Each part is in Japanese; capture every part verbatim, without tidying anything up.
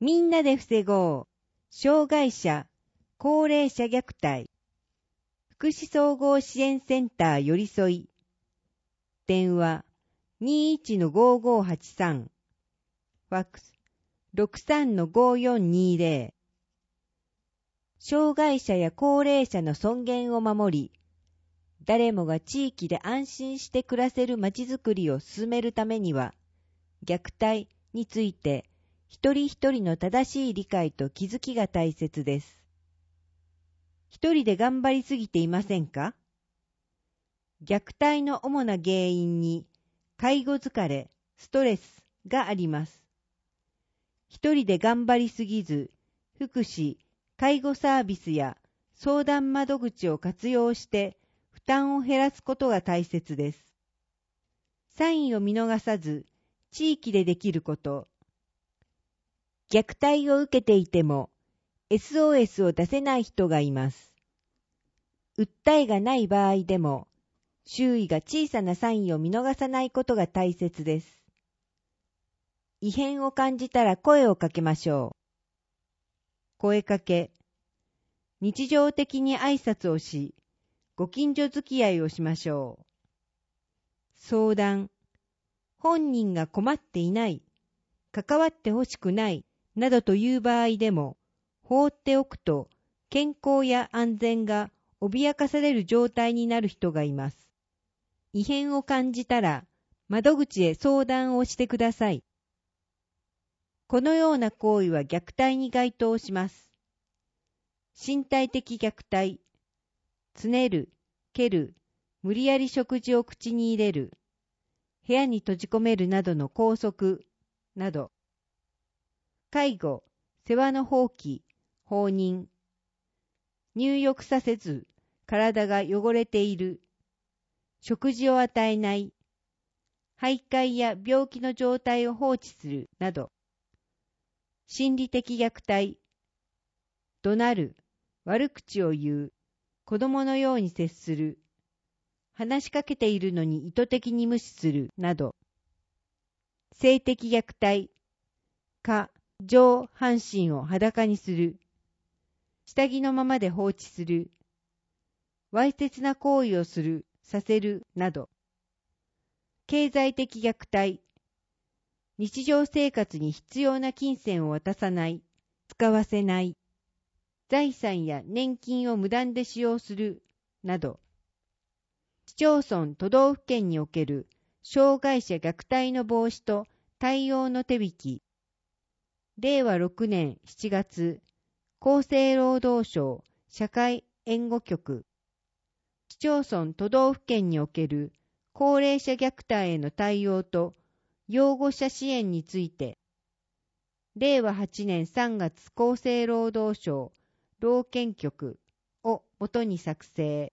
みんなで防ごう。障害者、高齢者虐待。福祉総合支援センターよりそい。電話 にいちのごーごーはちさん。ファックス ろくさんのごーよんにーぜろ。障害者や高齢者の尊厳を守り、誰もが地域で安心して暮らせるまちづくりを進めるためには、虐待について一人一人の正しい理解と気づきが大切です。一人で頑張りすぎていませんか？虐待の主な原因に介護疲れ、ストレスがあります。一人で頑張りすぎず、福祉、介護サービスや相談窓口を活用して負担を減らすことが大切です。サインを見逃さず、地域でできること。虐待を受けていても エスオーエス を出せない人がいます。訴えがない場合でも、周囲が小さなサインを見逃さないことが大切です。異変を感じたら声をかけましょう。声かけ。日常的に挨拶をし、ご近所付き合いをしましょう。相談。本人が困っていない、関わってほしくない、などという場合でも、放っておくと健康や安全が脅かされる状態になる人がいます。異変を感じたら、窓口へ相談をしてください。このような行為は虐待に該当します。身体的虐待、つねる、蹴る、無理やり食事を口に入れる、部屋に閉じ込めるなどの拘束など、介護、世話の放棄、放任、入浴させず体が汚れている、食事を与えない、徘徊や病気の状態を放置するなど、心理的虐待、怒鳴る、悪口を言う、子供のように接する、話しかけているのに意図的に無視するなど、性的虐待、下、上半身を裸にする、下着のままで放置する、わいせつな行為をする、させるなど、経済的虐待、日常生活に必要な金銭を渡さない、使わせない、財産や年金を無断で使用するなど、市町村都道府県における障害者虐待の防止と対応の手引き、れいわろくねんしちがつ、厚生労働省社会援護局、市町村都道府県における高齢者虐待への対応と養護者支援について、れいわはちねんさんがつ厚生労働省老健局をもとに作成。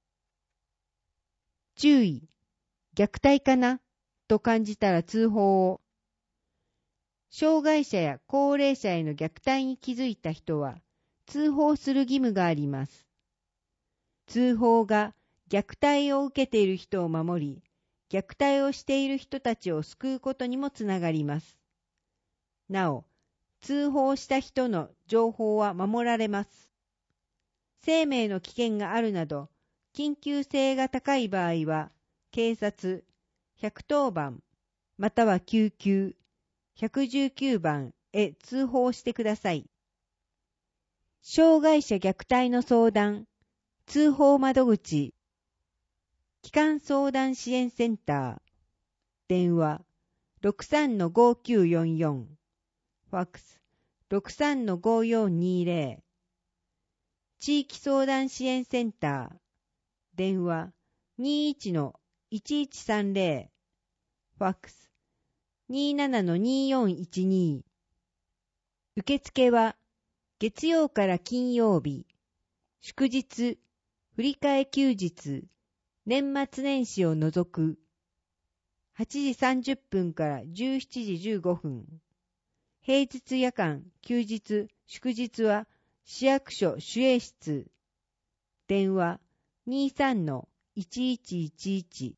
注意、虐待かなと感じたら通報を。障害者や高齢者への虐待に気づいた人は通報する義務があります。通報が虐待を受けている人を守り、虐待をしている人たちを救うことにもつながります。なお、通報した人の情報は守られます。生命の危険があるなど、緊急性が高い場合は、警察、ひゃくとおばん、または救急、ひゃくじゅうきゅうばんへ通報してください。障害者虐待の相談、通報窓口、基幹相談支援センター、電話 ろくさんのごきゅうよんよん、ファックス ろくさんのごよんにーぜろ、地域相談支援センター、電話 にいちのいちいちさんぜろ、ファックス にーななのにーよんいちにー。受付は月曜から金曜日、祝日、振り替え休日、年末年始を除くはちじさんじゅっぷんからじゅうしちじじゅうごふん。平日夜間、休日、祝日は市役所守衛室。電話 にーさんのいちいちいちいち。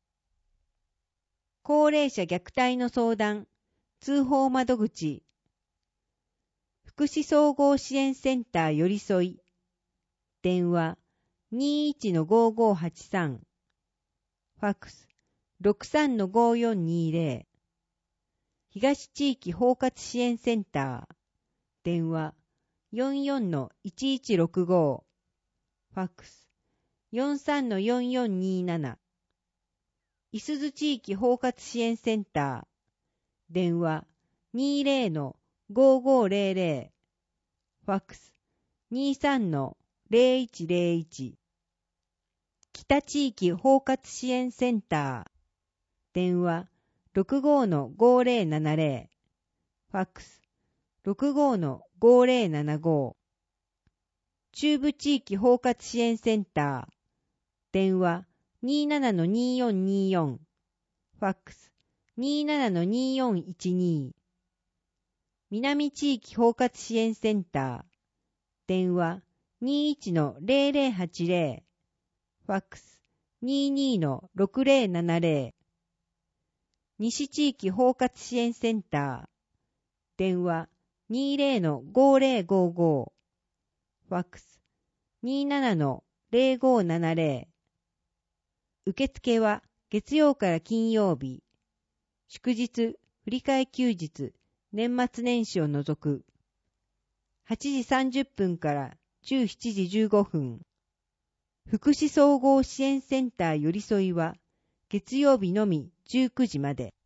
高齢者虐待の相談、通報窓口。 福祉総合支援センターよりそい。電話 にいちのごーごーはちさん。ファックス ろくさんのごーよんにーぜろ。東地域包括支援センター。電話 よんよんのいちいちろくご。ファックス よんさんのよんよんにーなな。いすゞ地域包括支援センター。電話 にじゅうのごーごーぜろぜろ。ファックス にさんのぜろいちぜろいち。北地域包括支援センター。電話ろくごのごーぜろななぜろ。ファックスろくごのごーぜろななご。中部地域包括支援センター。電話にじゅうななのにーよんにーよん。ファックスにじゅうななのにーよんいちに。南地域包括支援センター。電話にじゅういちのぜろぜろはちぜろ。ファックスにじゅうにのろくぜろななぜろ。西地域包括支援センター。電話にじゅうのごーぜろごーご。ファックスにじゅうななのぜろごーななぜろ。受付は月曜から金曜日、祝日、振り替え休日、年末年始を除く。はちじさんじゅっぷんからじゅうしちじじゅうごふん。福祉総合支援センターよりそいは月曜日のみじゅうくじまで。